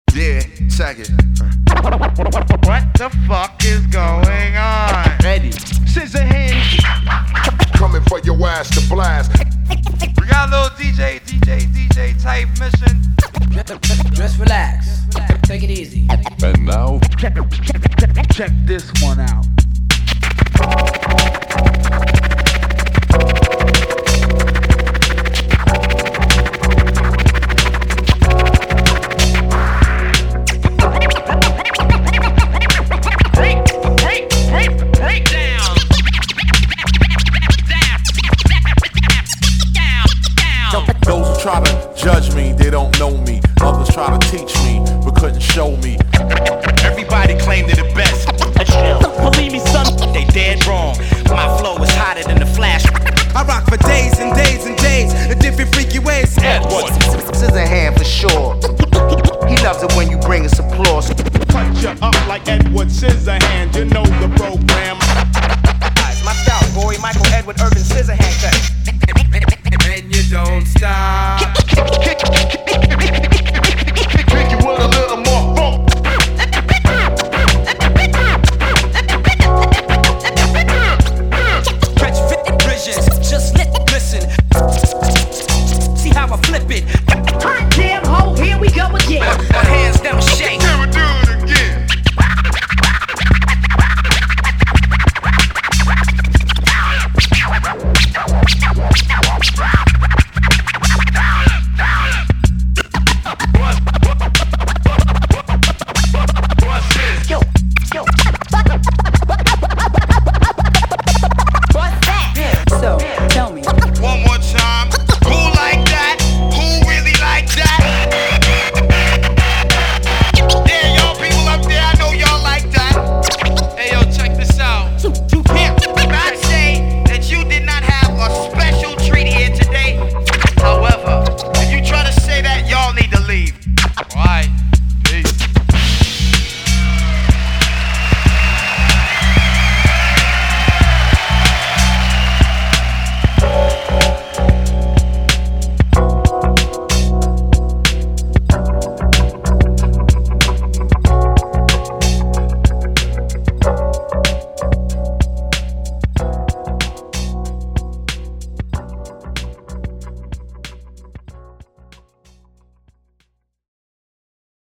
Yeah, check it. What the fuck is going on? Ready. Scissor hands. Coming for your ass to blast. We got a little DJ type mission. Just relax. Take it easy. And now, Check this one out.